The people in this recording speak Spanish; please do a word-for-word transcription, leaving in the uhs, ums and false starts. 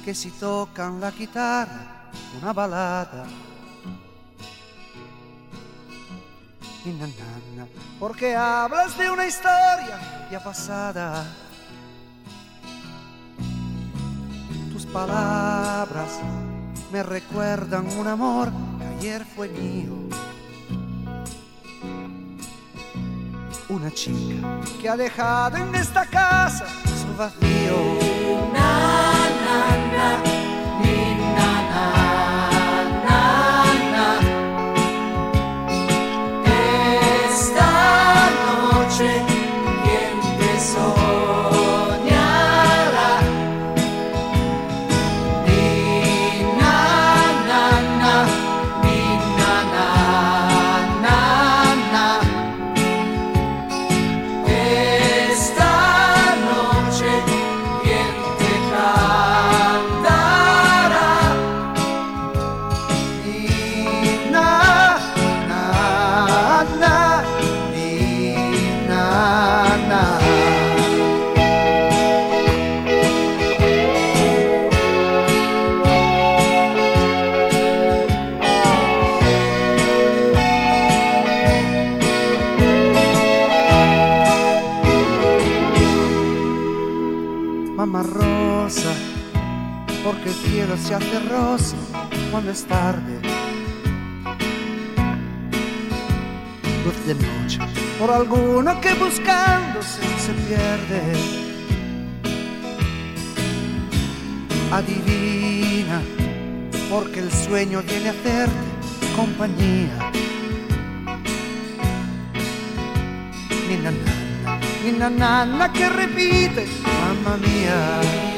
que si tocan la guitarra una balada. Ninna nanna, porque hablas de una historia ya pasada. Tus palabras me recuerdan un amor que ayer fue mío. Una chica que ha dejado en esta casa su vacío. Na, na, na, ni, na, na, na, na. Esta noche, ¿quién te soñará? Ni, na, na, na, ni, na, na, na, na. Esta noche, ¿quién te cantará? Ni, na, na, na, ni, na, na. Mamá Rosa, porque el cielo se hace rosa cuando es tarde. Luz de noche, por alguno que buscándose se pierde. Adivina, porque el sueño viene a hacerte compañía. Ninna nanna, ninna nanna que repite, mamma mía.